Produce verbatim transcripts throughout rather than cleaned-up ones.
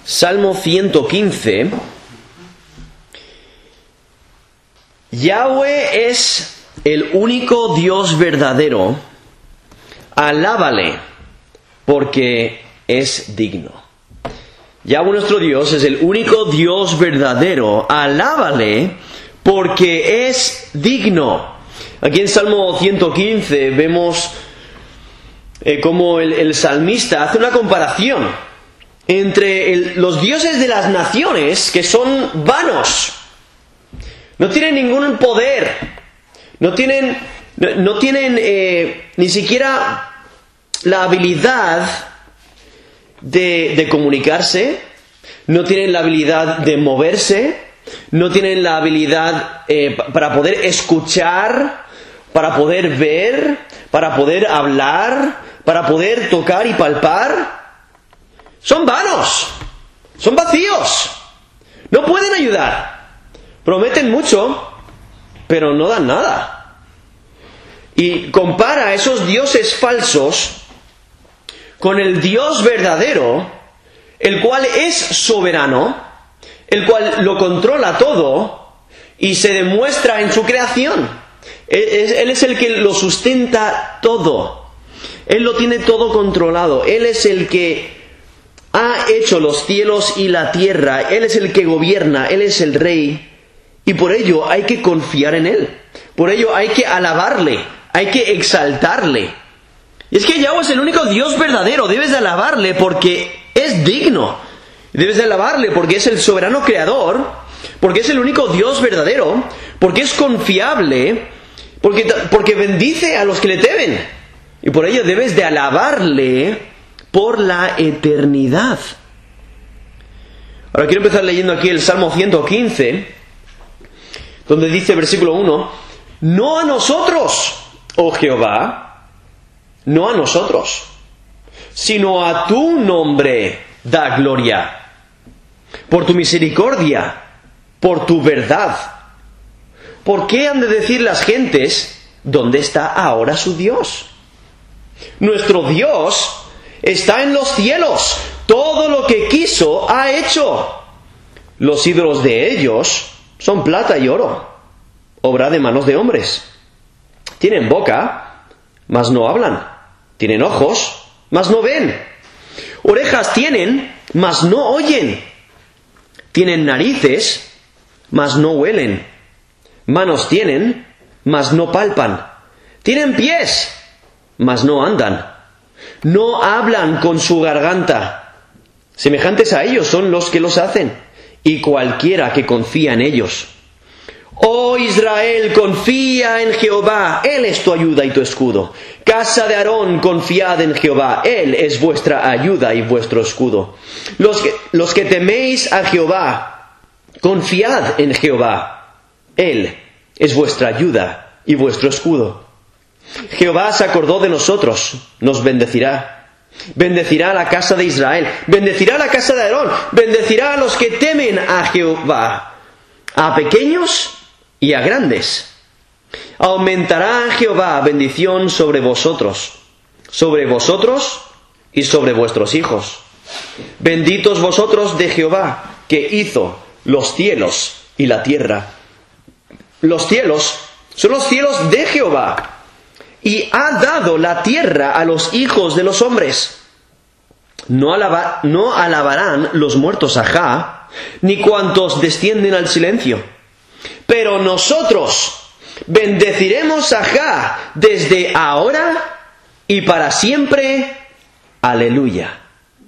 Salmo ciento quince. Yahweh es el único Dios verdadero. Alábale, porque es digno. Yahweh nuestro Dios es el único Dios verdadero. Alábale, porque es digno. Aquí en Salmo ciento quince vemos eh, cómo el, el salmista hace una comparación entre el, los dioses de las naciones, que son vanos. No tienen ningún poder. No tienen, no, no tienen eh, ni siquiera la habilidad de, de comunicarse. No tienen la habilidad de moverse. No tienen la habilidad eh, para poder escuchar, para poder ver, para poder hablar, para poder tocar y palpar. Son vanos, son vacíos, no pueden ayudar. Prometen mucho, pero no dan nada. Y compara a esos dioses falsos con el Dios verdadero, el cual es soberano, el cual lo controla todo y se demuestra en su creación. Él es el que lo sustenta todo. Él lo tiene todo controlado. Él es el que ha hecho los cielos y la tierra. Él es el que gobierna. Él es el rey. Y por ello hay que confiar en Él. Por ello hay que alabarle. Hay que exaltarle. Y es que Yahweh es el único Dios verdadero. Debes de alabarle porque es digno. Debes de alabarle porque es el soberano creador. Porque es el único Dios verdadero. Porque es confiable. Porque, porque bendice a los que le temen. Y por ello debes de alabarle por la eternidad. Ahora quiero empezar leyendo aquí el Salmo ciento quince, donde dice versículo uno: no a nosotros, oh Jehová, no a nosotros, sino a tu nombre da gloria, por tu misericordia, por tu verdad. ¿Por qué han de decir las gentes, ¿dónde está ahora su Dios? Nuestro Dios está en los cielos. Todo lo que quiso ha hecho. Los ídolos de ellos son plata y oro, obra de manos de hombres. Tienen boca, mas no hablan. Tienen ojos, mas no ven. Orejas tienen, mas no oyen. Tienen narices, mas no huelen. Manos tienen, mas no palpan. Tienen pies, mas no andan. No hablan con su garganta. Semejantes a ellos son los que los hacen, y cualquiera que confía en ellos. Oh Israel, confía en Jehová, Él es tu ayuda y tu escudo. Casa de Aarón, confiad en Jehová, Él es vuestra ayuda y vuestro escudo. Los que, los que teméis a Jehová, confiad en Jehová, Él es vuestra ayuda y vuestro escudo. Jehová se acordó de nosotros, nos bendecirá. Bendecirá a la casa de Israel, bendecirá a la casa de Aarón, bendecirá a los que temen a Jehová, a pequeños y a grandes. Aumentará Jehová bendición sobre vosotros, sobre vosotros y sobre vuestros hijos. Benditos vosotros de Jehová, que hizo los cielos y la tierra. Los cielos son los cielos de Jehová, y ha dado la tierra a los hijos de los hombres. No, alaba, no alabarán los muertos a Jah, ni cuantos descienden al silencio. Pero nosotros bendeciremos a Jah desde ahora y para siempre. Aleluya.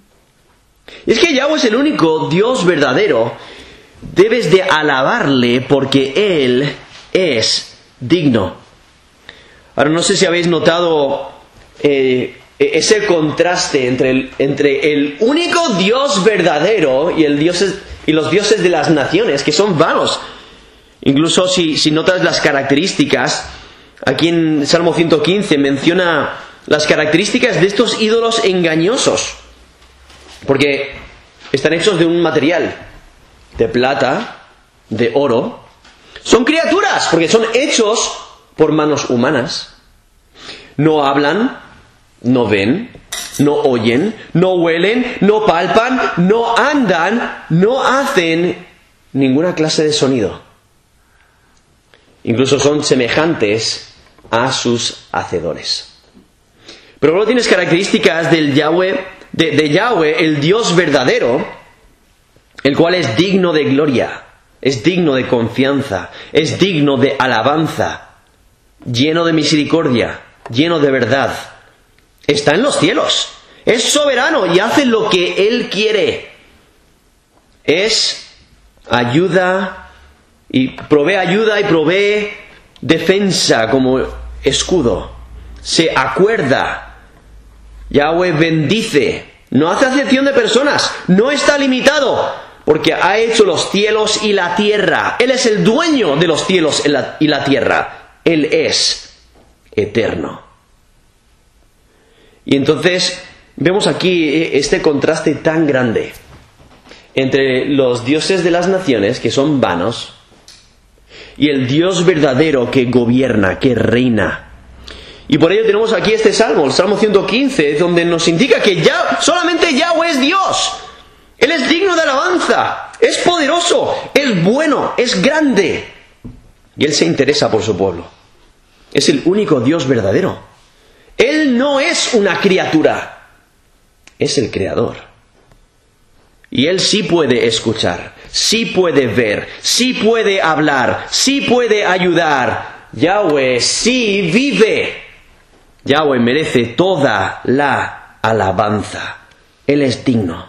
Y es que Yahweh es el único Dios verdadero. Debes de alabarle porque Él es digno. Ahora no sé si habéis notado eh, ese contraste entre el, entre el único Dios verdadero y, el dioses, y los dioses de las naciones, que son vanos. Incluso si, si notas las características, aquí en Salmo ciento quince menciona las características de estos ídolos engañosos, porque están hechos de un material de plata, de oro. Son criaturas, porque son hechos por manos humanas. No hablan, no ven, no oyen, no huelen, no palpan, no andan, no hacen ninguna clase de sonido. Incluso son semejantes a sus hacedores. Pero luego tienes características del Yahweh, de, de Yahweh, el Dios verdadero, el cual es digno de gloria, es digno de confianza, es digno de alabanza, lleno de misericordia, lleno de verdad. Está en los cielos, es soberano y hace lo que Él quiere. Es ayuda y provee ayuda y provee defensa como escudo. Se acuerda. Yahweh bendice. No hace acepción de personas. No está limitado. Porque ha hecho los cielos y la tierra. Él es el dueño de los cielos y la tierra. Él es eterno. Y entonces vemos aquí este contraste tan grande entre los dioses de las naciones, que son vanos, y el Dios verdadero que gobierna, que reina. Y por ello tenemos aquí este salmo, el Salmo ciento quince, donde nos indica que ya, solamente Yahweh es Dios. Él es digno de alabanza, es poderoso, es bueno, es grande. Y Él se interesa por su pueblo. Es el único Dios verdadero. Él no es una criatura, es el Creador. Y Él sí puede escuchar, sí puede ver, sí puede hablar, sí puede ayudar. Yahweh sí vive. Yahweh merece toda la alabanza. Él es digno.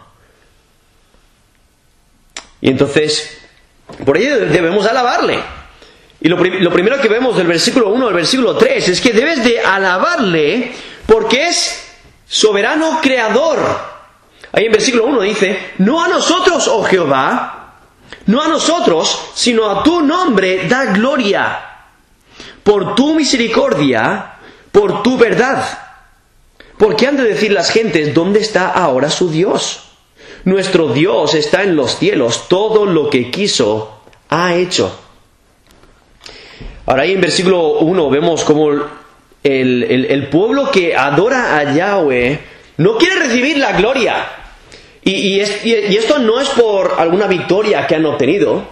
Y entonces, por ello debemos alabarle. Y lo, prim- lo primero que vemos del versículo uno al versículo tres es que debes de alabarle porque es soberano creador. Ahí en versículo uno dice, no a nosotros, oh Jehová, no a nosotros, sino a tu nombre da gloria, por tu misericordia, por tu verdad. ¿Por qué han de decir las gentes, ¿dónde está ahora su Dios? Nuestro Dios está en los cielos, todo lo que quiso ha hecho. Ahora ahí en versículo uno vemos como el, el, el pueblo que adora a Yahweh no quiere recibir la gloria. Y, y, es, y esto no es por alguna victoria que han obtenido,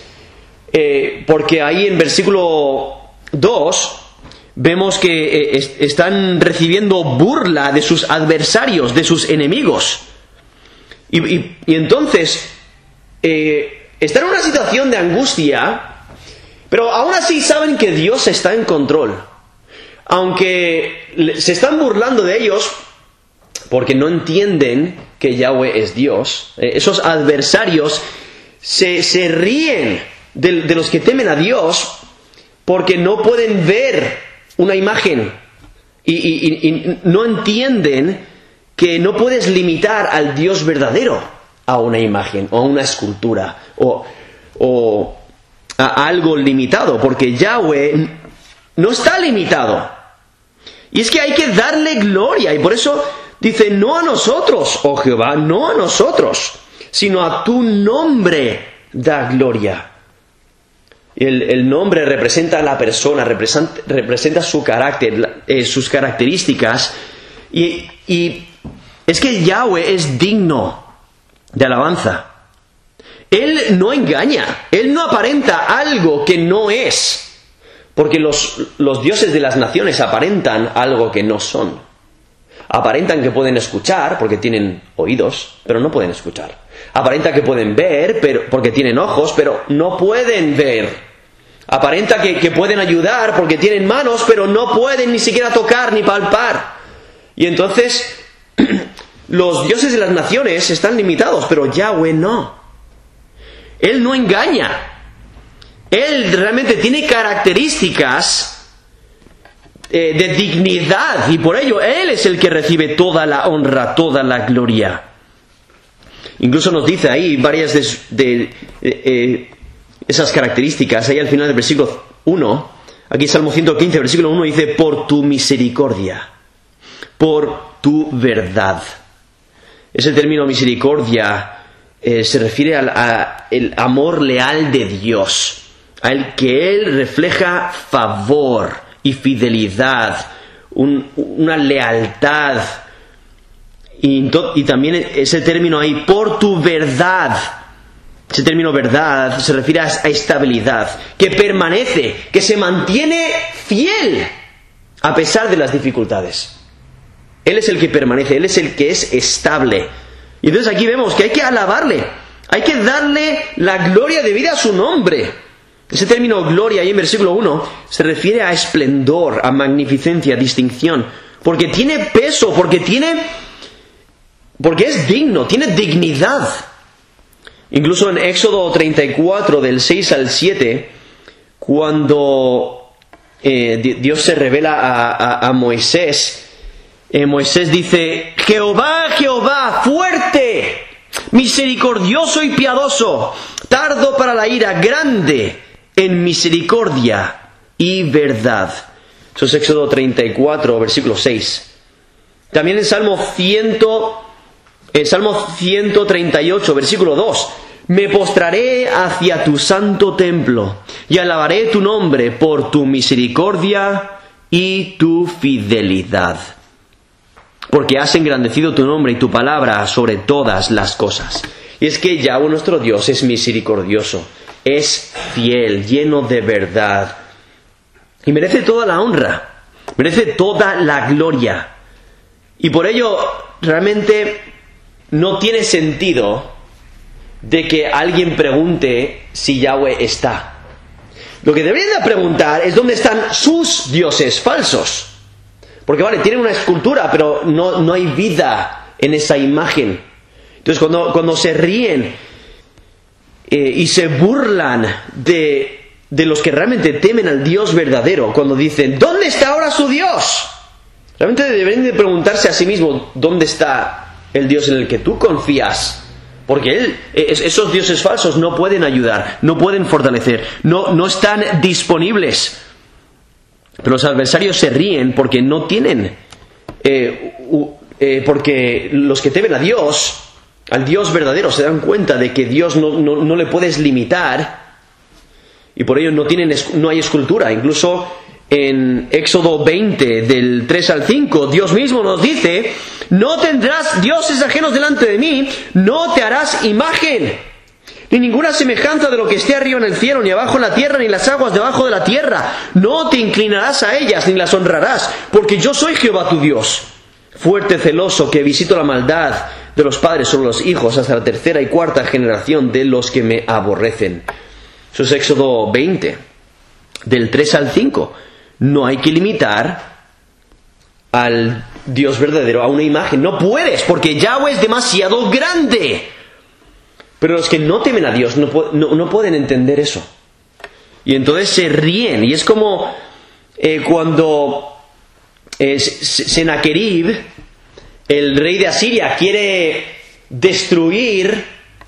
eh, porque ahí en versículo dos vemos que eh, est- están recibiendo burla de sus adversarios, de sus enemigos. Y, y, y entonces eh, están en una situación de angustia, pero aún así saben que Dios está en control. Aunque se están burlando de ellos porque no entienden que Yahweh es Dios, eh, esos adversarios se, se ríen de, de los que temen a Dios porque no pueden ver una imagen y, y, y no entienden que no puedes limitar al Dios verdadero a una imagen o a una escultura o, o a algo limitado, porque Yahweh no está limitado. Y es que hay que darle gloria, y por eso dice, no a nosotros, oh Jehová, no a nosotros, sino a tu nombre da gloria. El, el nombre representa a la persona, representa, representa su carácter, eh, sus características, y, y es que Yahweh es digno de alabanza. Él no engaña, Él no aparenta algo que no es, porque los, los dioses de las naciones aparentan algo que no son. Aparentan que pueden escuchar porque tienen oídos, pero no pueden escuchar. Aparenta que pueden ver pero, porque tienen ojos, pero no pueden ver. Aparenta que, que pueden ayudar porque tienen manos, pero no pueden ni siquiera tocar ni palpar. Y entonces los dioses de las naciones están limitados, pero Yahweh no. Él no engaña. Él realmente tiene características eh, de dignidad, y por ello Él es el que recibe toda la honra, toda la gloria. Incluso nos dice ahí varias de, de, de eh, esas características, ahí al final del versículo uno, aquí Salmo ciento quince, versículo uno dice, por tu misericordia, por tu verdad. Ese término misericordia Eh, se refiere al a el amor leal de Dios, al que Él refleja favor y fidelidad, un, una lealtad Y, y también ese término ahí, por tu verdad. Ese término verdad se refiere a, a estabilidad, que permanece, que se mantiene fiel a pesar de las dificultades. Él es el que permanece, Él es el que es estable. Y entonces aquí vemos que hay que alabarle, hay que darle la gloria debida a su nombre. Ese término gloria ahí en versículo uno se refiere a esplendor, a magnificencia, a distinción, porque tiene peso, porque tiene, porque es digno, tiene dignidad. Incluso en Éxodo treinta y cuatro, del seis al siete, cuando eh, Dios se revela a, a, a Moisés, eh, Moisés dice: Jehová, Jehová, fuerte, misericordioso y piadoso, tardo para la ira, grande en misericordia y verdad. Eso es Éxodo treinta y cuatro, versículo seis. También en Salmo cien, en Salmo ciento treinta y ocho, versículo dos. Me postraré hacia tu santo templo y alabaré tu nombre por tu misericordia y tu fidelidad, porque has engrandecido tu nombre y tu palabra sobre todas las cosas. Y es que Yahweh nuestro Dios es misericordioso, es fiel, lleno de verdad, y merece toda la honra, merece toda la gloria. Y por ello realmente no tiene sentido de que alguien pregunte si Yahweh está. Lo que deberían de preguntar es dónde están sus dioses falsos. Porque vale, tienen una escultura, pero no, no hay vida en esa imagen. Entonces cuando, cuando se ríen eh, y se burlan de, de los que realmente temen al Dios verdadero, cuando dicen, ¿dónde está ahora su Dios? Realmente deberían de preguntarse a sí mismos, ¿dónde está el Dios en el que tú confías? Porque él, esos dioses falsos no pueden ayudar, no pueden fortalecer, no, no están disponibles. Pero los adversarios se ríen porque no tienen, eh, uh, eh, porque los que temen a Dios, al Dios verdadero, se dan cuenta de que Dios no, no, no le puedes limitar, y por ello no, tienen, no hay escultura. Incluso en Éxodo veinte, del tres al cinco, Dios mismo nos dice: no tendrás dioses ajenos delante de mí, no te harás imagen, ni ninguna semejanza de lo que esté arriba en el cielo, ni abajo en la tierra, ni las aguas debajo de la tierra. No te inclinarás a ellas, ni las honrarás, porque yo soy Jehová tu Dios, fuerte, celoso, que visito la maldad de los padres sobre los hijos, hasta la tercera y cuarta generación de los que me aborrecen. Eso es Éxodo veinte, del tres al cinco. No hay que limitar al Dios verdadero a una imagen. No puedes, porque Yahweh es demasiado grande. Pero los que no temen a Dios no, no, no pueden entender eso. Y entonces se ríen. Y es como eh, cuando eh, Sennacherib, el rey de Asiria, quiere destruir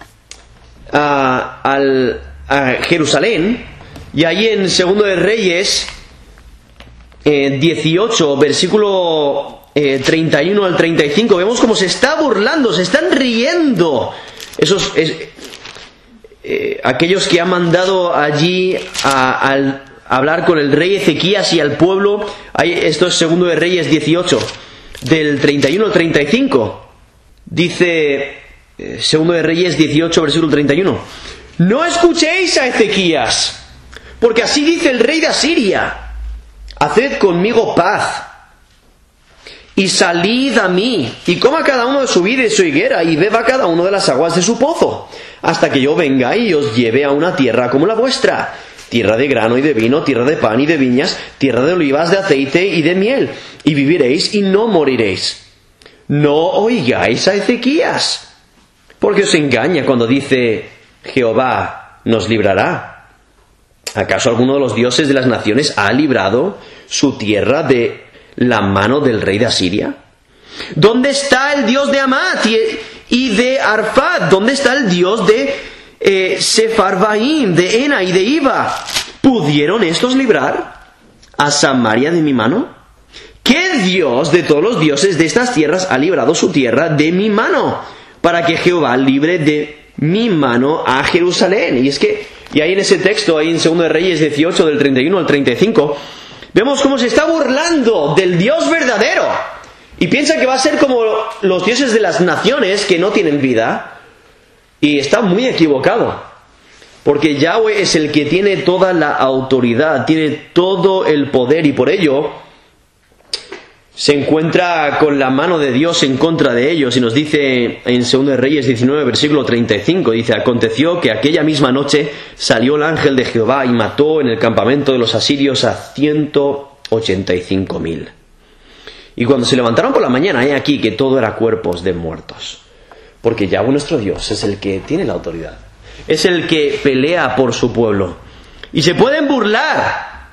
a, al, a Jerusalén. Y ahí en Segundo de Reyes Eh, dieciocho, versículo eh, treinta y uno al treinta y cinco, vemos cómo se está burlando, se están riendo esos es, eh, aquellos que han mandado allí a, a, a hablar con el rey Ezequías y al pueblo. Hay, esto es Segundo de Reyes dieciocho, del treinta y uno al treinta y cinco. Dice eh, Segundo de Reyes dieciocho, versículo treinta y uno: no escuchéis a Ezequías, porque así dice el rey de Asiria: haced conmigo paz, y salid a mí, y coma cada uno de su vid y de su higuera, y beba cada uno de las aguas de su pozo, hasta que yo venga y os lleve a una tierra como la vuestra, tierra de grano y de vino, tierra de pan y de viñas, tierra de olivas, de aceite y de miel, y viviréis y no moriréis. No oigáis a Ezequías, porque os engaña cuando dice: Jehová nos librará. ¿Acaso alguno de los dioses de las naciones ha librado su tierra de la mano del rey de Asiria? ¿Dónde está el Dios de Amat y de Arfad? ¿Dónde está el Dios de eh, Sepharvaim, de Ena y de Iva? ¿Pudieron estos librar a Samaria de mi mano? ¿Qué Dios de todos los dioses de estas tierras ha librado su tierra de mi mano, para que Jehová libre de mi mano a Jerusalén? Y es que, y ahí en ese texto, ahí en Segundo de Reyes dieciocho, del treinta y uno al treinta y cinco, vemos cómo se está burlando del Dios verdadero, Y piensa que va a ser como los dioses de las naciones que no tienen vida. Y está muy equivocado. Porque Yahweh es el que tiene toda la autoridad, tiene todo el poder, y por ello se encuentra con la mano de Dios en contra de ellos. Y nos dice en Segunda de Reyes diecinueve, versículo treinta y cinco, dice: aconteció que aquella misma noche salió el ángel de Jehová y mató en el campamento de los asirios a ciento ochenta y cinco mil. Y cuando se levantaron por la mañana, he aquí que todo era cuerpos de muertos. Porque Yahweh nuestro Dios es el que tiene la autoridad. Es el que pelea por su pueblo. Y se pueden burlar,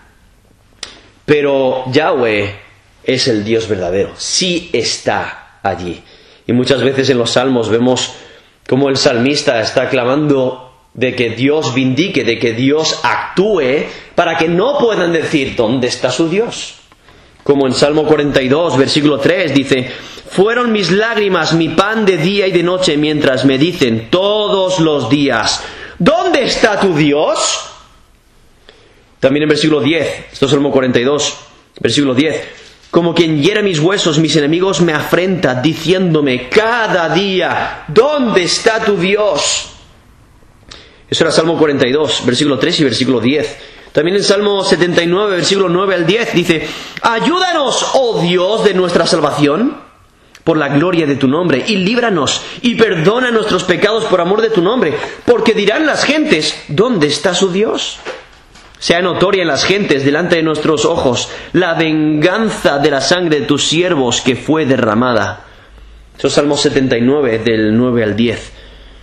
pero Yahweh es el Dios verdadero. Sí está allí. Y muchas veces en los salmos vemos cómo el salmista está clamando de que Dios vindique, de que Dios actúe, para que no puedan decir ¿dónde está su Dios? Como en Salmo cuarenta y dos, versículo tres, dice: fueron mis lágrimas mi pan de día y de noche, mientras me dicen todos los días: ¿dónde está tu Dios? También en versículo diez, esto es Salmo cuarenta y dos, versículo diez: como quien hiere mis huesos, mis enemigos me afrentan, diciéndome cada día: ¿dónde está tu Dios? Eso era Salmo cuarenta y dos, versículo tres y versículo diez. También en Salmo setenta y nueve, versículo nueve al diez, dice: ayúdanos, oh Dios de nuestra salvación, por la gloria de tu nombre, y líbranos, y perdona nuestros pecados por amor de tu nombre, porque dirán las gentes: ¿dónde está su Dios? Sea notoria en las gentes delante de nuestros ojos la venganza de la sangre de tus siervos que fue derramada. Eso es Salmo setenta y nueve, del nueve al diez.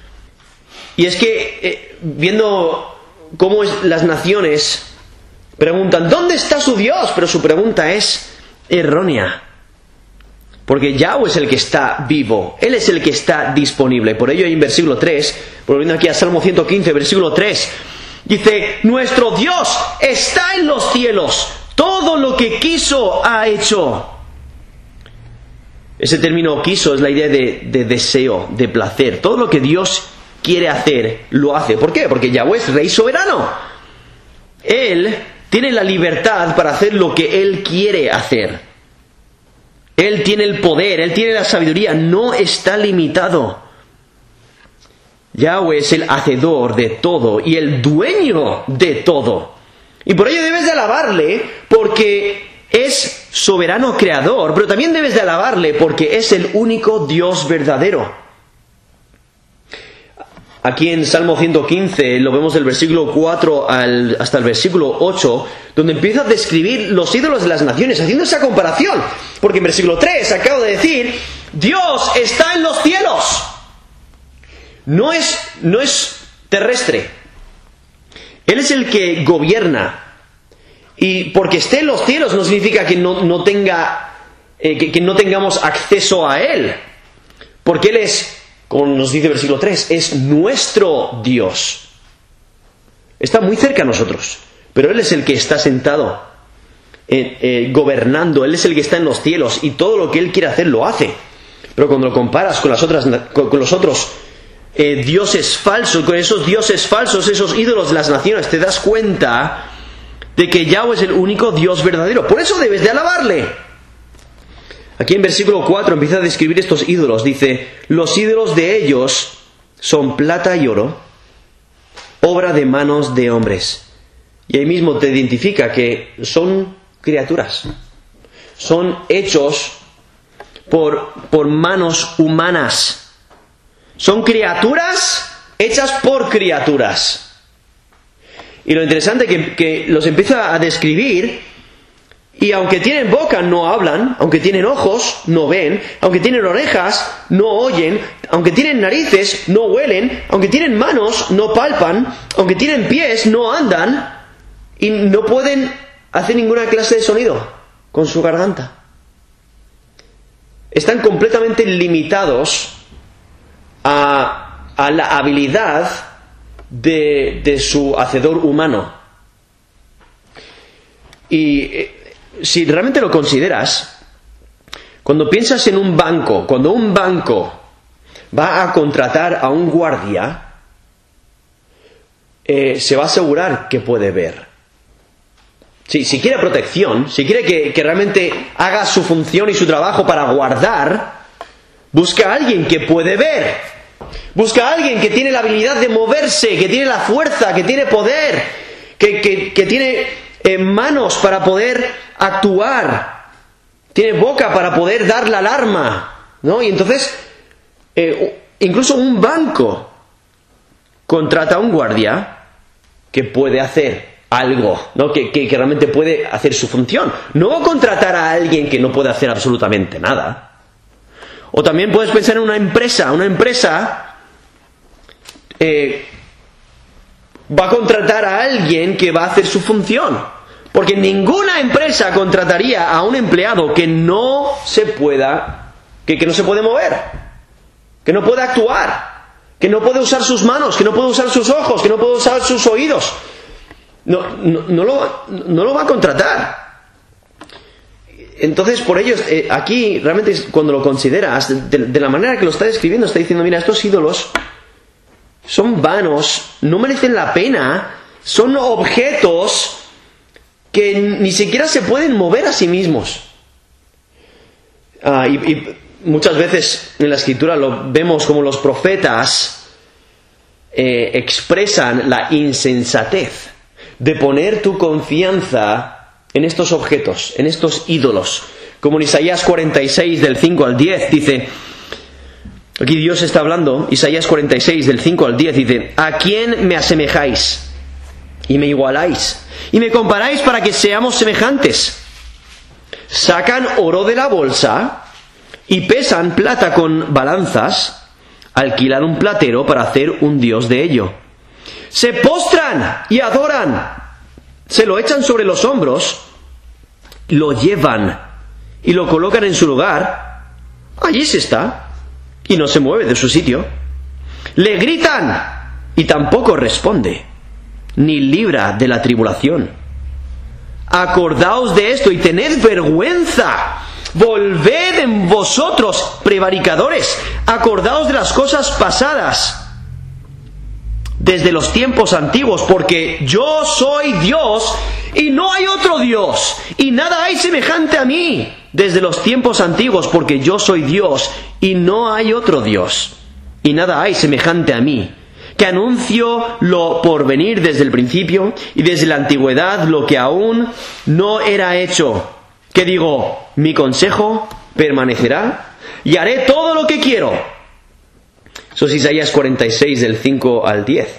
Y es que, eh, viendo cómo es, las naciones preguntan ¿dónde está su Dios? Pero su pregunta es errónea. Porque Yahweh es el que está vivo, Él es el que está disponible. Por ello en versículo tres, volviendo aquí a Salmo ciento quince, versículo tres, dice: nuestro Dios está en los cielos, todo lo que quiso ha hecho. Ese término quiso es la idea de, de deseo, de placer. Todo lo que Dios quiere hacer, lo hace. ¿Por qué? Porque Yahweh es Rey soberano. Él tiene la libertad para hacer lo que Él quiere hacer. Él tiene el poder, Él tiene la sabiduría, no está limitado. Yahweh es el hacedor de todo y el dueño de todo. Y por ello debes de alabarle porque es soberano creador, pero también debes de alabarle porque es el único Dios verdadero. Aquí en Salmo ciento quince lo vemos del versículo cuatro al, hasta el versículo ocho, donde empieza a describir los ídolos de las naciones, haciendo esa comparación. Porque en versículo tres acabo de decir: Dios está en los cielos. No es, no es terrestre. Él es el que gobierna. Y porque esté en los cielos no significa que no, no tenga, eh, que, que no tengamos acceso a Él. Porque Él es, como nos dice el versículo tres, es nuestro Dios. Está muy cerca a nosotros, pero Él es el que está sentado, eh, eh, gobernando. Él es el que está en los cielos y todo lo que Él quiere hacer lo hace. Pero cuando lo comparas con, las otras, con, con los otros eh, dioses falsos, con esos dioses falsos, esos ídolos de las naciones, te das cuenta de que Yahweh es el único Dios verdadero. Por eso debes de alabarle. Aquí en versículo cuatro empieza a describir estos ídolos. Dice: los ídolos de ellos son plata y oro, obra de manos de hombres. Y ahí mismo te identifica que son criaturas. Son hechos por, por manos humanas. Son criaturas hechas por criaturas. Y lo interesante es que, que los empieza a describir. Y aunque tienen boca, no hablan. Aunque tienen ojos, no ven. Aunque tienen orejas, no oyen. Aunque tienen narices, no huelen. Aunque tienen manos, no palpan. Aunque tienen pies, no andan. Y no pueden hacer ninguna clase de sonido con su garganta. Están completamente limitados a, a la habilidad de, de su hacedor humano. Y eh, si realmente lo consideras, cuando piensas en un banco, cuando un banco va a contratar a un guardia, eh, se va a asegurar que puede ver. si, si quiere protección, si quiere que, que realmente haga su función y su trabajo para guardar, busca a alguien que puede ver. Busca a alguien que tiene la habilidad de moverse, que tiene la fuerza, que tiene poder, que, que, que tiene eh, manos para poder actuar, tiene boca para poder dar la alarma, ¿no? Y entonces, eh, incluso un banco contrata a un guardia que puede hacer algo, ¿no? Que, que, que realmente puede hacer su función. No va a contratar a alguien que no puede hacer absolutamente nada. O también puedes pensar en una empresa. Una empresa eh, va a contratar a alguien que va a hacer su función. Porque ninguna empresa contrataría a un empleado que no se pueda, que, que no se puede mover, que no puede actuar, que no puede usar sus manos, que no puede usar sus ojos, que no puede usar sus oídos. No, no, no, lo, no lo va a contratar. Entonces, por ello, eh, aquí realmente cuando lo consideras, de, de la manera que lo está describiendo, está diciendo, mira, estos ídolos son vanos, no merecen la pena, son objetos que ni siquiera se pueden mover a sí mismos. Ah, y, y muchas veces en la Escritura lo vemos como los profetas eh, expresan la insensatez de poner tu confianza en estos objetos, en estos ídolos. Como en Isaías cuarenta y seis, del cinco al diez, dice, aquí Dios está hablando, Isaías cuarenta y seis, del cinco al diez, dice, ¿a quién me asemejáis y me igualáis y me comparáis para que seamos semejantes? Sacan oro de la bolsa y pesan plata con balanzas, alquilan un platero para hacer un dios de ello. Se postran y adoran, se lo echan sobre los hombros, lo llevan y lo colocan en su lugar. Allí se está y no se mueve de su sitio. Le gritan y tampoco responde, ni libra de la tribulación. Acordaos de esto y tened vergüenza. Volved en vosotros, prevaricadores. Acordaos de las cosas pasadas desde los tiempos antiguos, porque yo soy Dios y no hay otro Dios, y nada hay semejante a mí desde los tiempos antiguos, porque yo soy Dios y no hay otro Dios, y nada hay semejante a mí, que anuncio lo por venir desde el principio y desde la antigüedad lo que aún no era hecho, que digo, mi consejo permanecerá y haré todo lo que quiero. Eso es Isaías cuarenta y seis, del cinco al diez.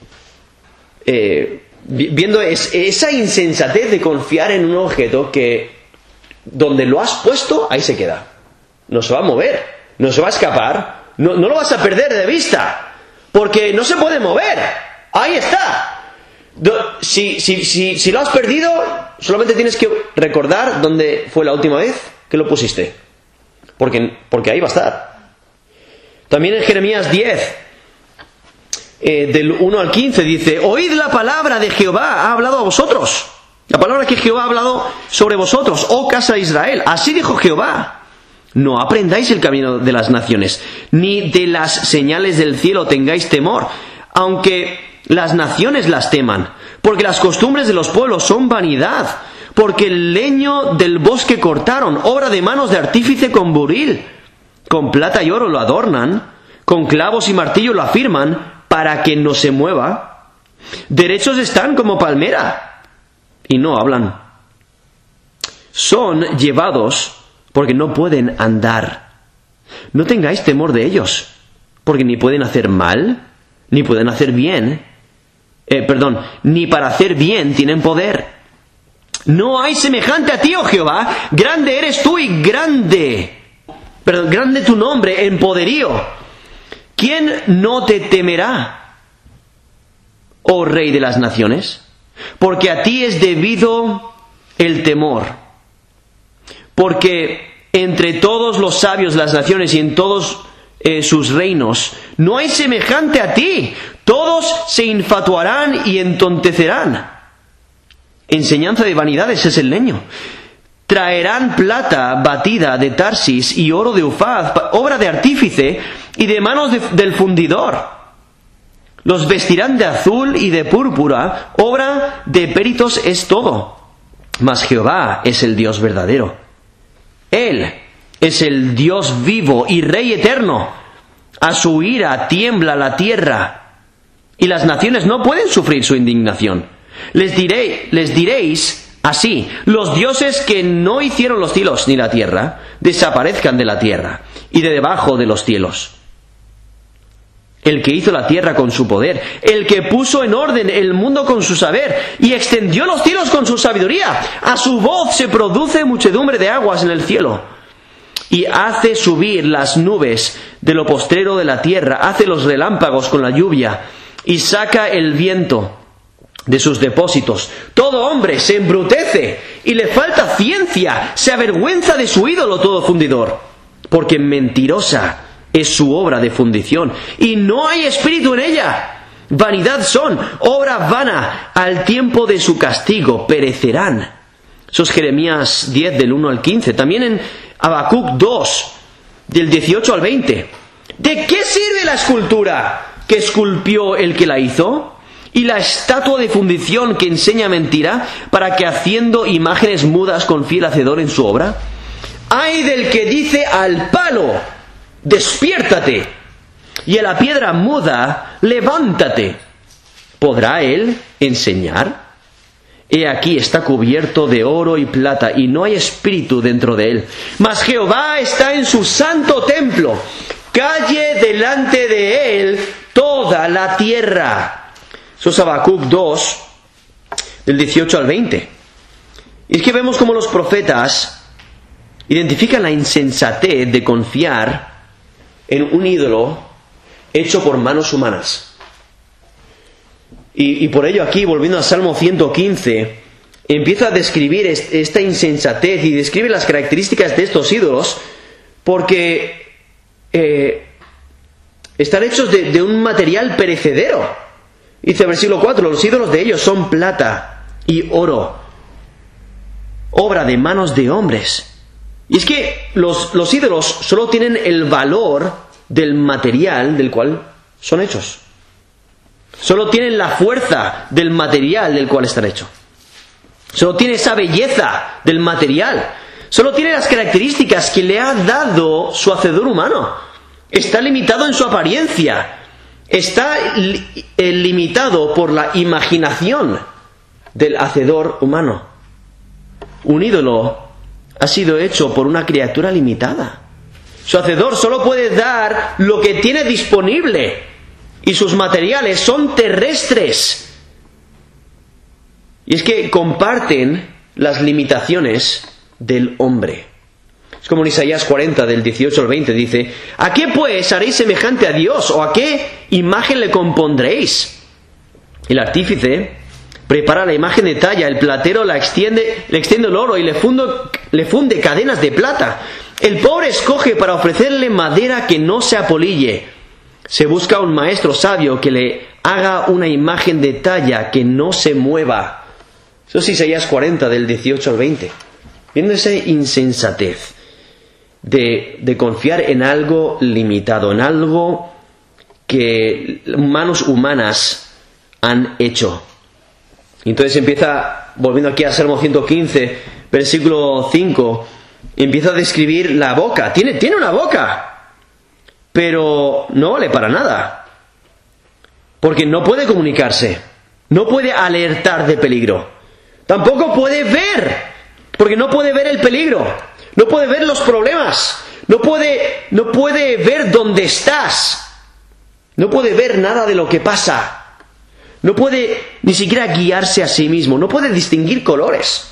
Eh, viendo es, esa insensatez de confiar en un objeto que donde lo has puesto, ahí se queda. No se va a mover, no se va a escapar, no, no lo vas a perder de vista, porque no se puede mover. Ahí está. Si, si, si, si lo has perdido, solamente tienes que recordar dónde fue la última vez que lo pusiste, porque, porque ahí va a estar. También en Jeremías diez, eh, del uno al quince, dice, oíd la palabra de Jehová, ha hablado a vosotros. La palabra que Jehová ha hablado sobre vosotros, oh casa de Israel. Así dijo Jehová, no aprendáis el camino de las naciones, ni de las señales del cielo tengáis temor, aunque las naciones las teman, porque las costumbres de los pueblos son vanidad, porque el leño del bosque cortaron, obra de manos de artífice con buril. Con plata y oro lo adornan, con clavos y martillo lo afirman, para que no se mueva. Derechos están como palmera, y no hablan. Son llevados porque no pueden andar. No tengáis temor de ellos, porque ni pueden hacer mal, ni pueden hacer bien. Eh, perdón, ni para hacer bien tienen poder. No hay semejante a ti, oh Jehová, grande eres tú y grande. Pero grande tu nombre en poderío. ¿Quién no te temerá, oh Rey de las naciones? Porque a ti es debido el temor. Porque entre todos los sabios de las naciones y en todos eh, sus reinos no hay semejante a ti. Todos se infatuarán y entontecerán. Enseñanza de vanidades es el leño. Traerán plata batida de Tarsis y oro de Ufaz, obra de artífice y de manos de, del fundidor. Los vestirán de azul y de púrpura, obra de peritos es todo. Mas Jehová es el Dios verdadero. Él es el Dios vivo y Rey eterno. A su ira tiembla la tierra, y las naciones no pueden sufrir su indignación. Les diré, les diréis así: los dioses que no hicieron los cielos ni la tierra, desaparezcan de la tierra y de debajo de los cielos. El que hizo la tierra con su poder, el que puso en orden el mundo con su saber, y extendió los cielos con su sabiduría. A su voz se produce muchedumbre de aguas en el cielo, y hace subir las nubes de lo postrero de la tierra, hace los relámpagos con la lluvia, y saca el viento de sus depósitos. Todo hombre se embrutece, y le falta ciencia, se avergüenza de su ídolo todo fundidor, porque mentirosa es su obra de fundición, y no hay espíritu en ella. Vanidad son, obra vana, al tiempo de su castigo perecerán. Eso es Jeremías diez, del uno al quince. También en Habacuc dos, del dieciocho al veinte. ¿De qué sirve la escultura que esculpió el que la hizo? Y la estatua de fundición que enseña mentira, para que haciendo imágenes mudas confíe el hacedor en su obra. ¡Ay del que dice al palo: despiértate! Y a la piedra muda: levántate. ¿Podrá él enseñar? He aquí está cubierto de oro y plata, y no hay espíritu dentro de él. Mas Jehová está en su santo templo. Calle delante de él toda la tierra. Eso es Habacuc dos, del dieciocho al veinte. Y es que vemos como los profetas identifican la insensatez de confiar en un ídolo hecho por manos humanas. Y, y por ello aquí, volviendo al Salmo ciento quince, empieza a describir est- esta insensatez y describe las características de estos ídolos, porque eh, están hechos de, de un material perecedero. Dice el versículo cuatro: los ídolos de ellos son plata y oro, obra de manos de hombres. Y es que los, los ídolos solo tienen el valor del material del cual son hechos. Solo tienen la fuerza del material del cual están hechos. Solo tiene esa belleza del material. Solo tiene las características que le ha dado su hacedor humano. Está limitado en su apariencia. Está li- eh, limitado por la imaginación del hacedor humano. Un ídolo ha sido hecho por una criatura limitada. Su hacedor solo puede dar lo que tiene disponible, y sus materiales son terrestres. Y es que comparten las limitaciones del hombre. Es como en Isaías cuarenta, del dieciocho al veinte, dice: ¿a qué pues haréis semejante a Dios? ¿O a qué imagen le compondréis? El artífice prepara la imagen de talla, el platero la extiende, le extiende el oro y le, fundo, le funde cadenas de plata. El pobre escoge para ofrecerle madera que no se apolille. Se busca un maestro sabio que le haga una imagen de talla que no se mueva. Eso es Isaías cuarenta, del dieciocho al veinte. Viendo esa insensatez de, de confiar en algo limitado, en algo que manos humanas han hecho. Entonces empieza, volviendo aquí a Salmo ciento quince, versículo cinco, empieza a describir la boca. Tiene, tiene una boca, pero no vale para nada, porque no puede comunicarse, no puede alertar de peligro, tampoco puede ver, porque no puede ver el peligro, no puede ver los problemas, no puede, no puede ver dónde estás, no puede ver nada de lo que pasa, no puede ni siquiera guiarse a sí mismo, no puede distinguir colores,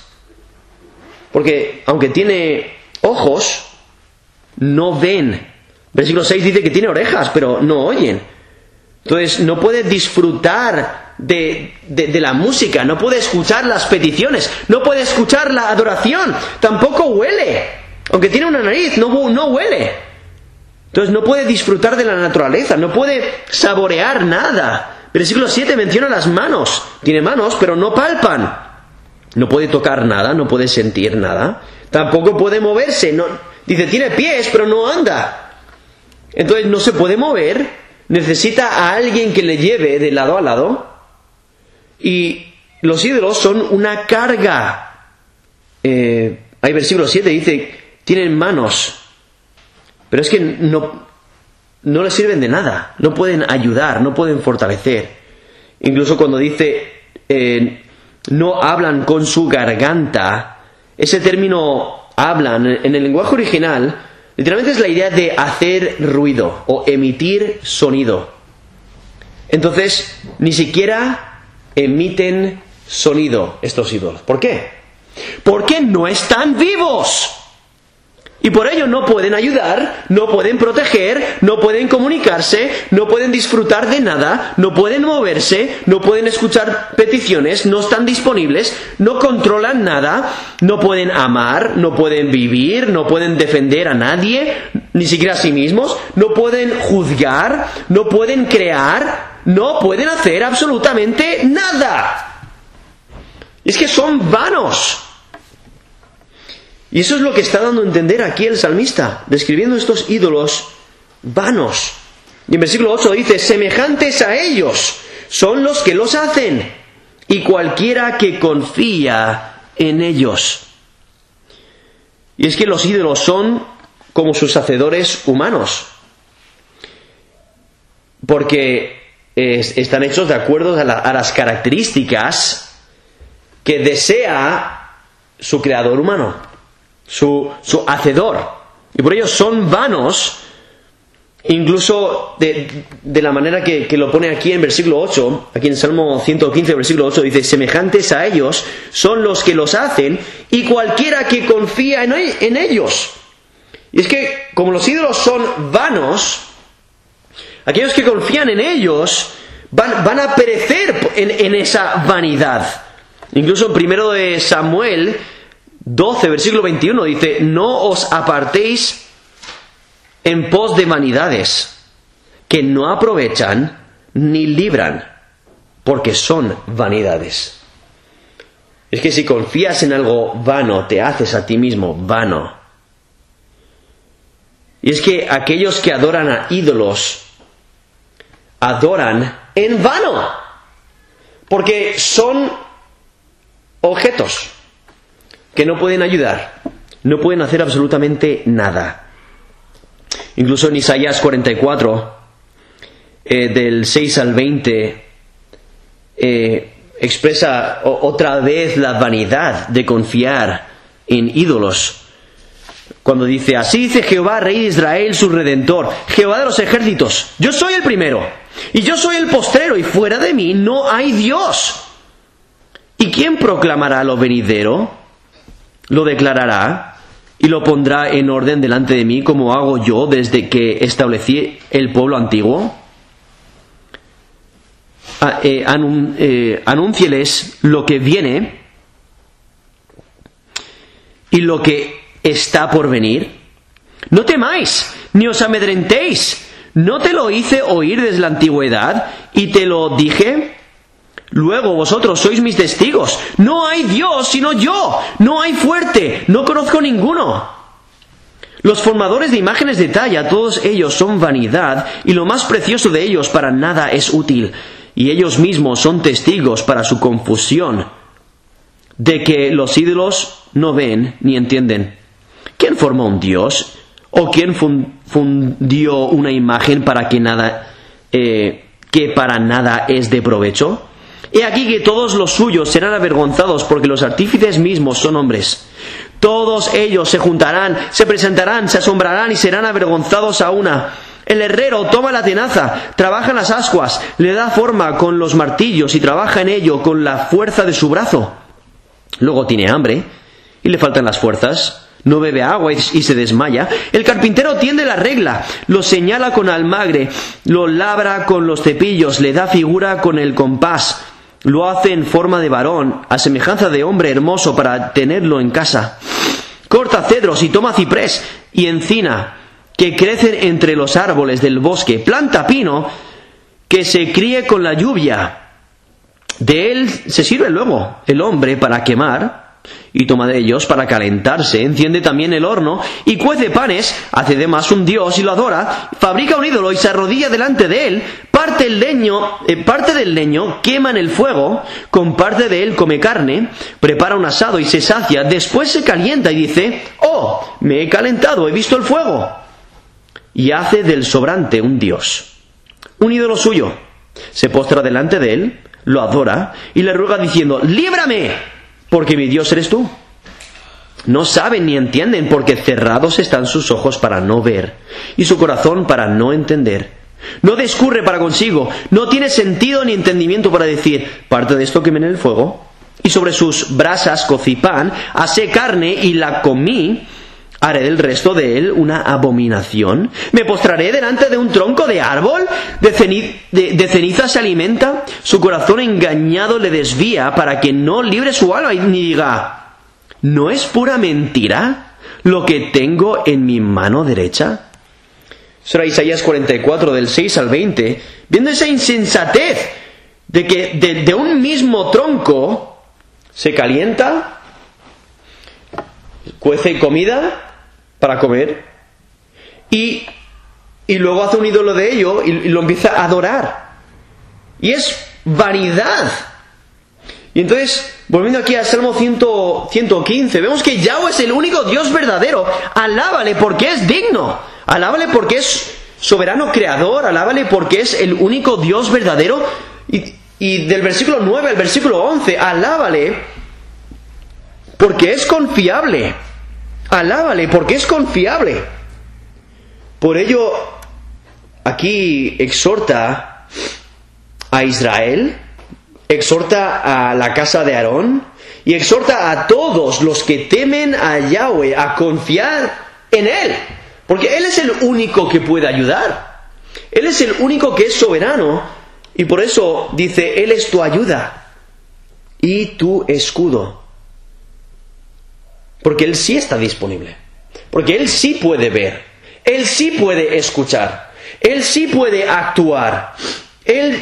porque aunque tiene ojos, no ven. Versículo seis dice que tiene orejas, pero no oyen. Entonces no puede disfrutar de, de, de la música, no puede escuchar las peticiones, no puede escuchar la adoración, tampoco huele. Aunque tiene una nariz, no, no huele. Entonces no puede disfrutar de la naturaleza, no puede saborear nada. Versículo siete menciona las manos. Tiene manos, pero no palpan. No puede tocar nada, no puede sentir nada. Tampoco puede moverse. No, dice, tiene pies, pero no anda. Entonces no se puede mover, necesita a alguien que le lleve de lado a lado, y los ídolos son una carga eh, hay versículo siete, dice, tienen manos, pero es que no, no les sirven de nada, no pueden ayudar, no pueden fortalecer. Incluso cuando dice, eh, no hablan con su garganta, ese término hablan, en el lenguaje original, literalmente es la idea de hacer ruido o emitir sonido. Entonces, ni siquiera emiten sonido estos ídolos. ¿Por qué? Porque no están vivos. Y por ello no pueden ayudar, no pueden proteger, no pueden comunicarse, no pueden disfrutar de nada, no pueden moverse, no pueden escuchar peticiones, no están disponibles, no controlan nada, no pueden amar, no pueden vivir, no pueden defender a nadie, ni siquiera a sí mismos, no pueden juzgar, no pueden crear, no pueden hacer absolutamente nada. Y es que son vanos. Y eso es lo que está dando a entender aquí el salmista, describiendo estos ídolos vanos. Y en versículo ocho dice, semejantes a ellos son los que los hacen, y cualquiera que confía en ellos. Y es que los ídolos son como sus hacedores humanos, porque es, están hechos de acuerdo a, la, a las características que desea su creador humano. Su, su hacedor. Y por ello son vanos, incluso de, de la manera que, que lo pone aquí en versículo ocho, aquí en Salmo ciento quince, versículo ocho, dice, semejantes a ellos son los que los hacen, y cualquiera que confía en, en ellos. Y es que, como los ídolos son vanos, aquellos que confían en ellos van, van a perecer en, en esa vanidad. Incluso en primero de Samuel doce, versículo veintiuno, dice, no os apartéis en pos de vanidades, que no aprovechan ni libran, porque son vanidades. Es que si confías en algo vano, te haces a ti mismo vano. Y es que aquellos que adoran a ídolos, adoran en vano, porque son objetos que no pueden ayudar, no pueden hacer absolutamente nada. Incluso en Isaías cuarenta y cuatro, eh, del seis al veinte, eh, expresa o, otra vez la vanidad de confiar en ídolos. Cuando dice, así dice Jehová, Rey de Israel, su Redentor, Jehová de los ejércitos, yo soy el primero, y yo soy el postrero, y fuera de mí no hay Dios. ¿Y quién proclamará lo venidero? Lo declarará y lo pondrá en orden delante de mí, como hago yo desde que establecí el pueblo antiguo. Ah, eh, anun, eh, anúncieles lo que viene y lo que está por venir. No temáis, ni os amedrentéis. ¿No te lo hice oír desde la antigüedad y te lo dije? Luego vosotros sois mis testigos. No hay Dios sino yo. No hay fuerte. No conozco ninguno. Los formadores de imágenes de talla, todos ellos son vanidad, y lo más precioso de ellos para nada es útil. Y ellos mismos son testigos para su confusión, de que los ídolos no ven ni entienden. ¿Quién formó un Dios? ¿O quién fundió una imagen para que nada, eh, que para nada es de provecho? He aquí que todos los suyos serán avergonzados, porque los artífices mismos son hombres. Todos ellos se juntarán, se presentarán, se asombrarán y serán avergonzados a una. El herrero toma la tenaza, trabaja en las ascuas, le da forma con los martillos y trabaja en ello con la fuerza de su brazo. Luego tiene hambre y le faltan las fuerzas. No bebe agua y se desmaya. El carpintero tiende la regla, lo señala con almagre, lo labra con los cepillos, le da figura con el compás. Lo hace en forma de varón, a semejanza de hombre hermoso, para tenerlo en casa. Corta cedros y toma ciprés y encina, que crecen entre los árboles del bosque. Planta pino, que se críe con la lluvia. De él se sirve luego el hombre para quemar, y toma de ellos para calentarse, enciende también el horno y cuece panes, hace además un dios y lo adora, fabrica un ídolo y se arrodilla delante de él, parte el leño, eh, parte del leño quema en el fuego, con parte de él come carne, prepara un asado y se sacia, después se calienta y dice: oh, me he calentado, he visto el fuego, y hace del sobrante un dios, un ídolo suyo, se postra delante de él, lo adora y le ruega diciendo: líbrame, porque mi Dios eres tú. No saben ni entienden, porque cerrados están sus ojos para no ver, y su corazón para no entender. No discurre para consigo, no tiene sentido ni entendimiento para decir: parte de esto quemé en el fuego, y sobre sus brasas cocí pan, asé carne y la comí. ¿Haré del resto de él una abominación? ¿Me postraré delante de un tronco de árbol? ¿De, ceni- de, de ceniza se alimenta? Su corazón engañado le desvía para que no libre su alma y ni diga: ¿no es pura mentira lo que tengo en mi mano derecha? Eso era Isaías cuarenta y cuatro, del seis al veinte, viendo esa insensatez de que de, de un mismo tronco se calienta, cuece comida para comer, y, y luego hace un ídolo de ello y, y lo empieza a adorar. Y es vanidad. Y entonces, volviendo aquí al Salmo ciento quince, vemos que Yahweh es el único Dios verdadero. Alábale porque es digno. Alábale porque es soberano creador. Alábale porque es el único Dios verdadero. Y, y del versículo nueve al versículo once, alábale porque es confiable. Alábale porque es confiable. Por ello, aquí exhorta a Israel, exhorta a la casa de Aarón y exhorta a todos los que temen a Yahweh a confiar en Él. Porque Él es el único que puede ayudar. Él es el único que es soberano. Y por eso dice: Él es tu ayuda y tu escudo. Porque Él sí está disponible. Porque Él sí puede ver. Él sí puede escuchar. Él sí puede actuar. Él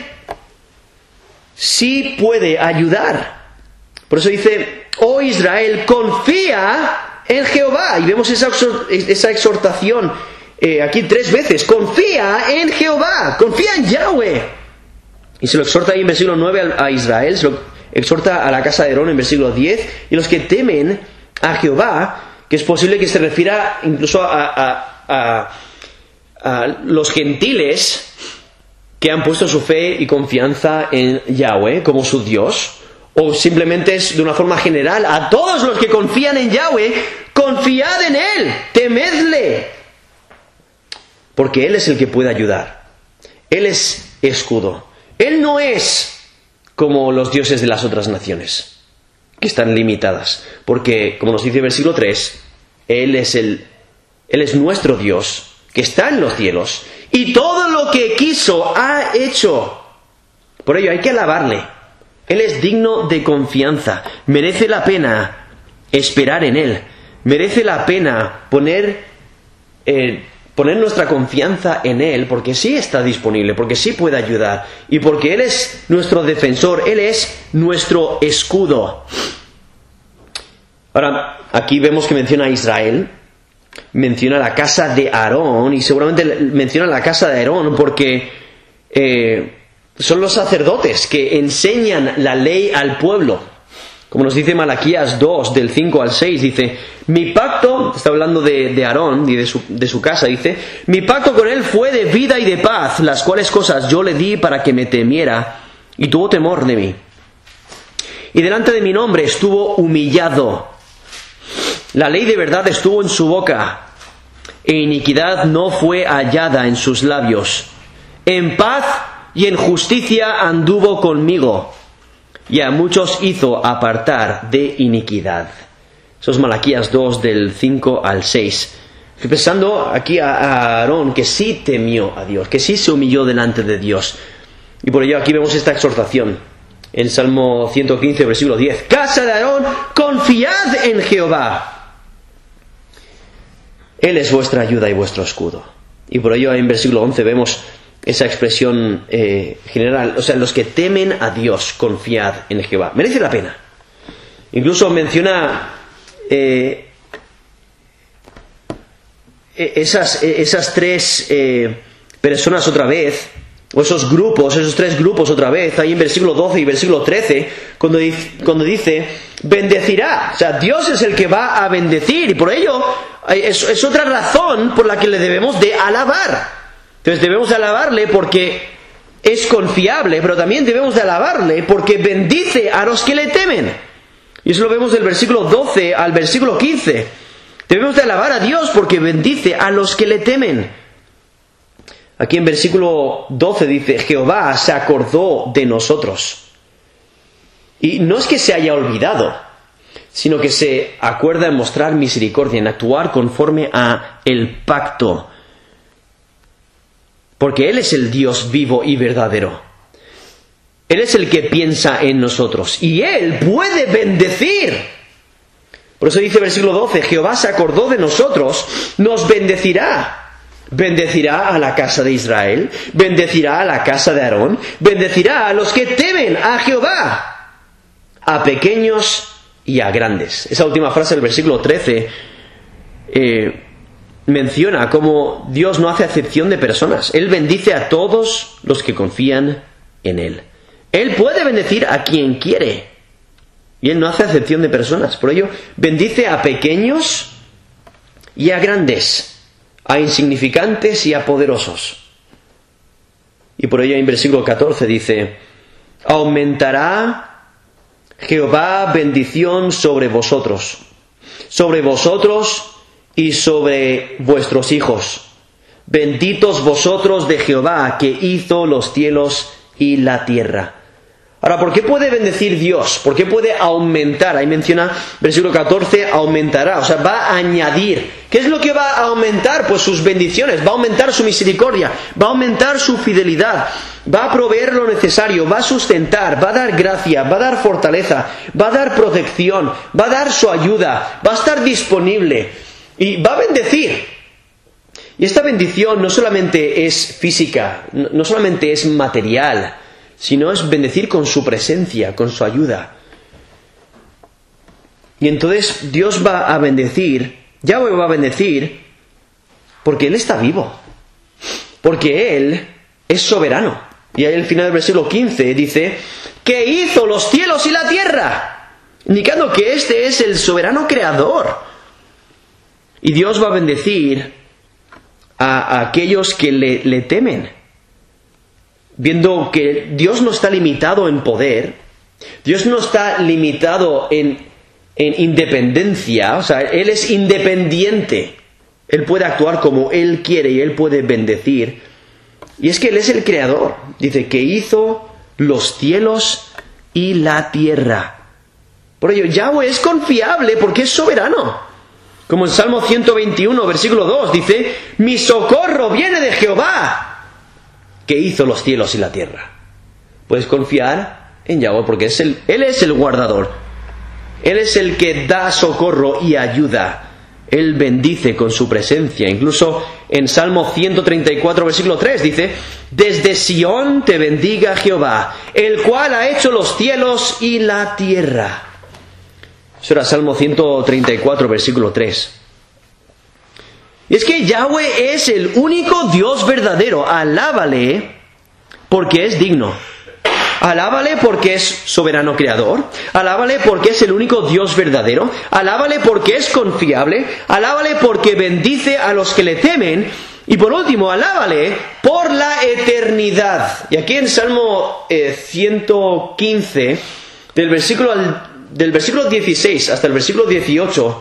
sí puede ayudar. Por eso dice: oh Israel, confía en Jehová. Y vemos esa, esa exhortación eh, aquí tres veces. Confía en Jehová. Confía en Yahweh. Y se lo exhorta ahí en versículo nueve a Israel. Se lo exhorta a la casa de Aarón en versículo diez. Y los que temen a Jehová, que es posible que se refiera incluso a, a, a, a los gentiles que han puesto su fe y confianza en Yahweh como su Dios, o simplemente es de una forma general a todos los que confían en Yahweh: confiad en Él, temedle, porque Él es el que puede ayudar. Él es escudo. Él no es como los dioses de las otras naciones, que están limitadas, porque, como nos dice el versículo tres, Él es el, Él es nuestro Dios, que está en los cielos, y todo lo que quiso ha hecho. Por ello hay que alabarle. Él es digno de confianza. Merece la pena esperar en Él. Merece la pena poner, eh, poner nuestra confianza en Él, porque sí está disponible, porque sí puede ayudar, y porque Él es nuestro defensor, Él es nuestro escudo. Ahora, aquí vemos que menciona a Israel, menciona la casa de Aarón, y seguramente menciona la casa de Aarón porque eh, son los sacerdotes que enseñan la ley al pueblo. Como nos dice Malaquías dos, del cinco al seis, dice: mi pacto, está hablando de, de Aarón y de su, de su casa, dice: mi pacto con él fue de vida y de paz, las cuales cosas yo le di para que me temiera, y tuvo temor de mí. Y delante de mi nombre estuvo humillado. La ley de verdad estuvo en su boca, e iniquidad no fue hallada en sus labios. En paz y en justicia anduvo conmigo, y a muchos hizo apartar de iniquidad. Eso es Malaquías dos, del cinco al seis. Estoy pensando aquí a Aarón, que sí temió a Dios, que sí se humilló delante de Dios. Y por ello aquí vemos esta exhortación en Salmo ciento quince, versículo diez. Casa de Aarón, confiad en Jehová. Él es vuestra ayuda y vuestro escudo. Y por ello en versículo once vemos esa expresión eh, general. O sea, los que temen a Dios, confiad en Jehová. Merece la pena. Incluso menciona eh, esas, esas tres eh, personas otra vez, o esos grupos, esos tres grupos otra vez, ahí en versículo doce y versículo trece, cuando dice, cuando dice bendecirá. O sea, Dios es el que va a bendecir, y por ello es, es otra razón por la que le debemos de alabar. Entonces debemos de alabarle porque es confiable, pero también debemos de alabarle porque bendice a los que le temen. Y eso lo vemos del versículo doce al versículo quince. Debemos de alabar a Dios porque bendice a los que le temen. Aquí en versículo doce dice, Jehová se acordó de nosotros. Y no es que se haya olvidado, sino que se acuerda en mostrar misericordia, en actuar conforme a el pacto. Porque Él es el Dios vivo y verdadero. Él es el que piensa en nosotros. Y Él puede bendecir. Por eso dice el versículo doce, Jehová se acordó de nosotros, nos bendecirá. Bendecirá a la casa de Israel, bendecirá a la casa de Aarón, bendecirá a los que temen a Jehová, a pequeños y a grandes. Esa última frase del versículo trece eh, menciona cómo Dios no hace acepción de personas. Él bendice a todos los que confían en Él. Él puede bendecir a quien quiere y Él no hace acepción de personas. Por ello, bendice a pequeños y a grandes, a insignificantes y a poderosos. Y por ello en versículo catorce dice, aumentará Jehová bendición sobre vosotros, sobre vosotros y sobre vuestros hijos. Benditos vosotros de Jehová, que hizo los cielos y la tierra. Ahora, ¿por qué puede bendecir Dios? ¿Por qué puede aumentar? Ahí menciona, versículo catorce, aumentará, o sea, va a añadir. ¿Qué es lo que va a aumentar? Pues sus bendiciones, va a aumentar su misericordia, va a aumentar su fidelidad, va a proveer lo necesario, va a sustentar, va a dar gracia, va a dar fortaleza, va a dar protección, va a dar su ayuda, va a estar disponible y va a bendecir. Y esta bendición no solamente es física, no solamente es material, sino es bendecir con su presencia, con su ayuda. Y entonces Dios va a bendecir, Yahweh va a bendecir, porque Él está vivo, porque Él es soberano. Y ahí al final del versículo quince dice, que hizo los cielos y la tierra, indicando que este es el soberano creador. Y Dios va a bendecir a, a aquellos que le, le temen, viendo que Dios no está limitado en poder, Dios no está limitado en, en independencia, o sea, Él es independiente, Él puede actuar como Él quiere y Él puede bendecir. Y es que Él es el creador, dice que hizo los cielos y la tierra. Por ello, Yahweh es confiable porque es soberano. Como en Salmo ciento veintiuno, versículo dos, dice, mi socorro viene de Jehová, que hizo los cielos y la tierra. Puedes confiar en Yahweh porque es el, Él es el guardador. Él es el que da socorro y ayuda. Él bendice con su presencia. Incluso en Salmo ciento treinta y cuatro, versículo tres, dice, desde Sión te bendiga Jehová, el cual ha hecho los cielos y la tierra. Eso era Salmo ciento treinta y cuatro, versículo tres. Y es que Yahweh es el único Dios verdadero. Alábale porque es digno. Alábale porque es soberano creador. Alábale porque es el único Dios verdadero. Alábale porque es confiable. Alábale porque bendice a los que le temen. Y por último, alábale por la eternidad. Y aquí en Salmo eh, ciento quince, del versículo, del versículo dieciséis hasta el versículo dieciocho,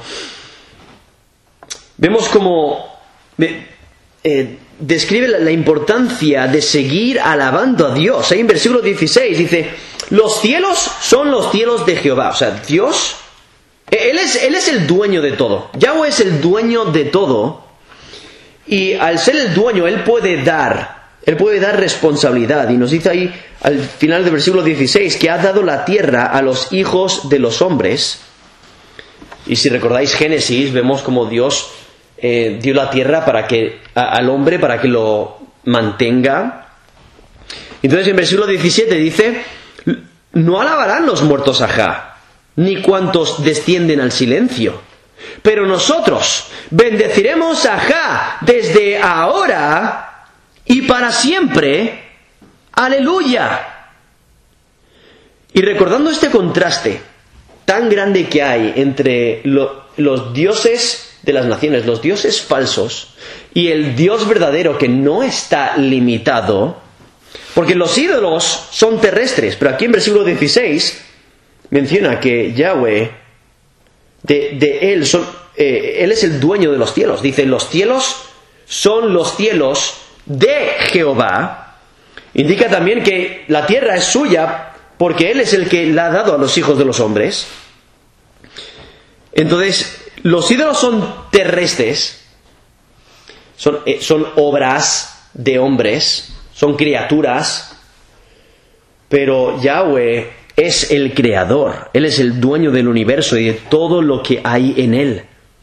vemos como eh, describe la, la importancia de seguir alabando a Dios. Ahí en versículo dieciséis dice, los cielos son los cielos de Jehová. O sea, Dios, Él es, Él es el dueño de todo. Yahweh es el dueño de todo. Y al ser el dueño, Él puede dar, Él puede dar responsabilidad. Y nos dice ahí, al final del versículo dieciséis, que ha dado la tierra a los hijos de los hombres. Y si recordáis Génesis, vemos como Dios Eh, dio la tierra para que a, al hombre para que lo mantenga. Entonces en versículo diecisiete dice, no alabarán los muertos a Jah, ni cuantos descienden al silencio. Pero nosotros bendeciremos a Jah desde ahora y para siempre. ¡Aleluya! Y recordando este contraste tan grande que hay entre lo, los dioses de las naciones, los dioses falsos, y el Dios verdadero que no está limitado, porque los ídolos son terrestres, pero aquí en versículo dieciséis menciona que Yahweh, de, de él, son, eh, él es el dueño de los cielos. Dice, los cielos son los cielos de Jehová. Indica también que la tierra es suya, porque Él es el que la ha dado a los hijos de los hombres. Entonces, los ídolos son terrestres, son, eh, son obras de hombres, son criaturas, pero Yahweh es el creador, Él es el dueño del universo y de todo lo que hay en Él.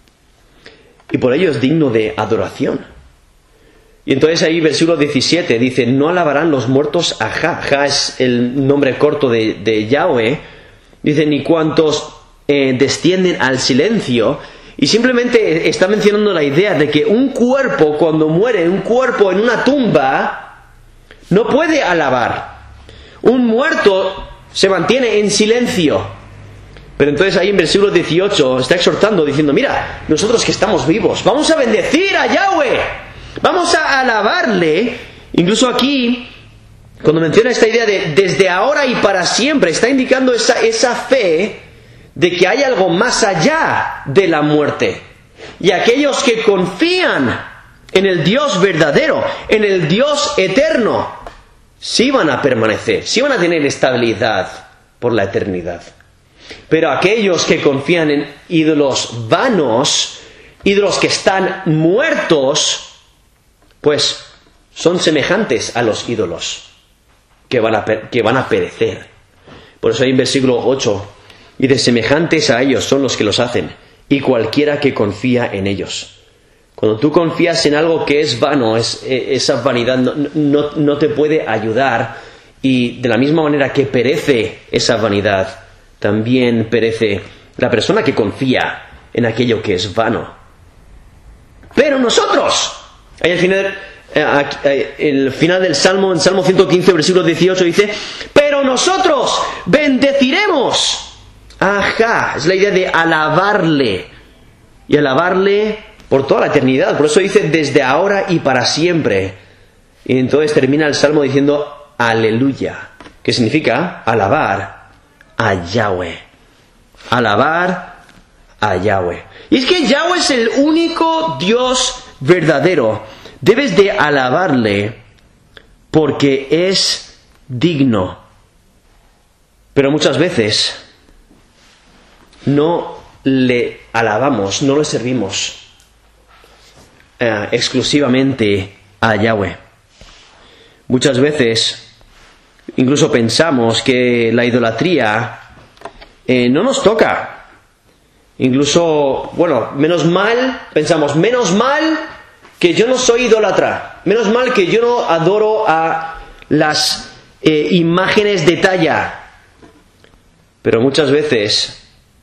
Y por ello es digno de adoración. Y entonces ahí versículo diecisiete dice, no alabarán los muertos a Jah. Jah es el nombre corto de, de Yahweh. Dice, ni cuantos eh, descienden al silencio. Y simplemente está mencionando la idea de que un cuerpo, cuando muere, un cuerpo en una tumba, no puede alabar. Un muerto se mantiene en silencio. Pero entonces ahí en versículo dieciocho está exhortando, diciendo, mira, nosotros que estamos vivos, vamos a bendecir a Yahweh. Vamos a alabarle. Incluso aquí, cuando menciona esta idea de desde ahora y para siempre, está indicando esa, esa fe de que hay algo más allá de la muerte. Y aquellos que confían en el Dios verdadero, en el Dios eterno, sí van a permanecer, sí van a tener estabilidad por la eternidad. Pero aquellos que confían en ídolos vanos, ídolos que están muertos, pues son semejantes a los ídolos que van a, per- que van a perecer. Por eso ahí en versículo ocho dice, semejantes a ellos son los que los hacen, y cualquiera que confía en ellos. Cuando tú confías en algo que es vano, es, esa vanidad no, no, no te puede ayudar, y de la misma manera que perece esa vanidad, también perece la persona que confía en aquello que es vano. Pero nosotros, ahí al final, eh, el final del Salmo, en Salmo ciento quince, versículo dieciocho, dice, pero nosotros bendeciremos a Jah. Es la idea de alabarle, y alabarle por toda la eternidad. Por eso dice, desde ahora y para siempre. Y entonces termina el Salmo diciendo, aleluya, que significa alabar a Yahweh. Alabar a Yahweh. Y es que Yahweh es el único Dios verdadero. Debes de alabarle porque es digno. Pero muchas veces no le alabamos, no le servimos eh, exclusivamente a Yahweh. Muchas veces incluso pensamos que la idolatría eh, no nos toca. Incluso, bueno, menos mal, pensamos, menos mal que yo no soy idólatra, menos mal que yo no adoro a las eh, imágenes de talla. Pero muchas veces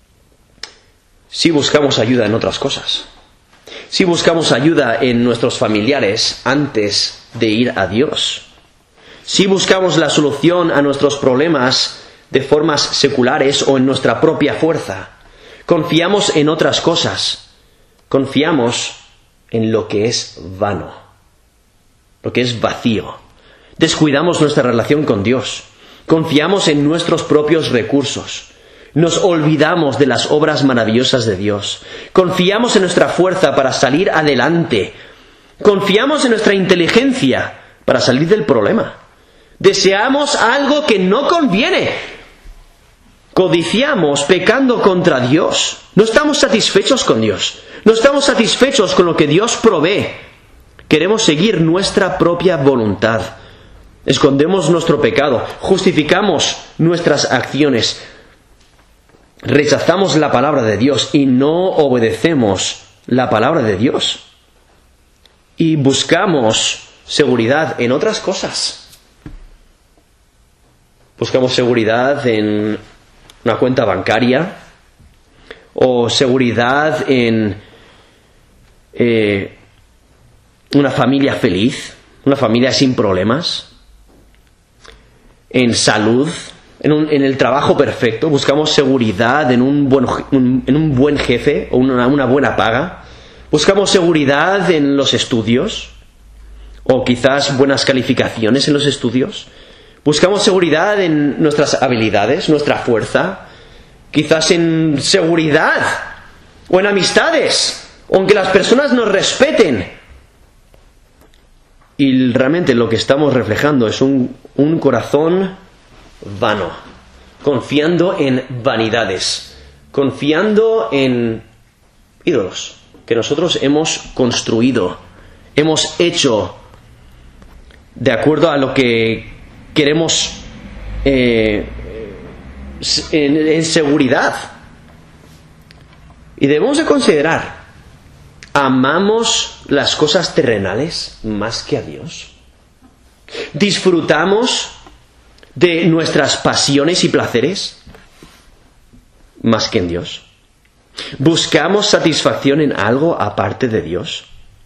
sí buscamos ayuda en otras cosas. Sí buscamos ayuda en nuestros familiares antes de ir a Dios. Sí buscamos la solución a nuestros problemas de formas seculares o en nuestra propia fuerza. Confiamos en otras cosas. Confiamos en lo que es vano, lo que es vacío. Descuidamos nuestra relación con Dios. Confiamos en nuestros propios recursos. Nos olvidamos de las obras maravillosas de Dios. Confiamos en nuestra fuerza para salir adelante. Confiamos en nuestra inteligencia para salir del problema. Deseamos algo que no conviene. Codiciamos pecando contra Dios. No estamos satisfechos con Dios. No estamos satisfechos con lo que Dios provee. Queremos seguir nuestra propia voluntad. Escondemos nuestro pecado. Justificamos nuestras acciones. Rechazamos la palabra de Dios y no obedecemos la palabra de Dios. Y buscamos seguridad en otras cosas. Buscamos seguridad en una cuenta bancaria. o seguridad en eh, una familia feliz, una familia sin problemas, en salud, en, un, en el trabajo perfecto. Buscamos seguridad en un buen, un, en un buen jefe o una, una buena paga. Buscamos seguridad en los estudios, o quizás buenas calificaciones en los estudios. Buscamos seguridad en nuestras habilidades, nuestra fuerza, quizás en seguridad o en amistades, o en que las personas nos respeten. Y realmente lo que estamos reflejando es un, un corazón vano, confiando en vanidades, confiando en ídolos que nosotros hemos construido, hemos hecho de acuerdo a lo que queremos eh, en, en seguridad. Y debemos de considerar, ¿amamos las cosas terrenales más que a Dios? ¿Disfrutamos de nuestras pasiones y placeres más que en Dios? ¿Buscamos satisfacción en algo aparte de Dios?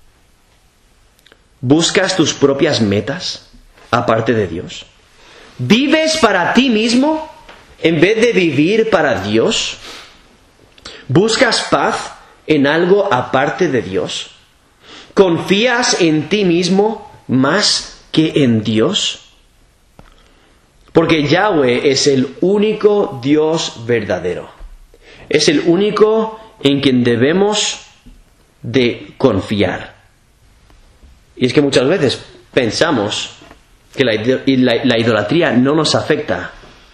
¿Buscas tus propias metas aparte de Dios? ¿Vives para ti mismo en vez de vivir para Dios? ¿Buscas paz en algo aparte de Dios? ¿Confías en ti mismo más que en Dios? Porque Yahweh es el único Dios verdadero. Es el único en quien debemos de confiar. Y es que muchas veces pensamos que la, la, la idolatría no nos afecta.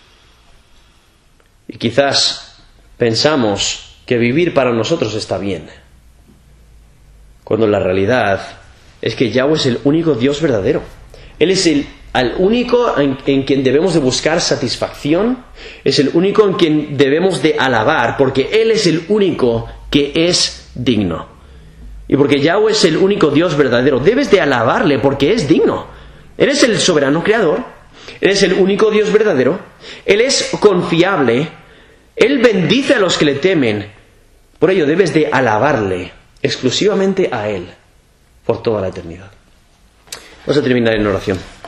Y quizás pensamos que vivir para nosotros está bien, cuando la realidad es que Yahweh es el único Dios verdadero. Él es el al único en, en quien debemos de buscar satisfacción, es el único en quien debemos de alabar, porque Él es el único que es digno. Y porque Yahweh es el único Dios verdadero, debes de alabarle porque es digno. Él es el soberano creador, Él es el único Dios verdadero, Él es confiable, Él bendice a los que le temen. Por ello debes de alabarle exclusivamente a Él por toda la eternidad. Vamos a terminar en oración.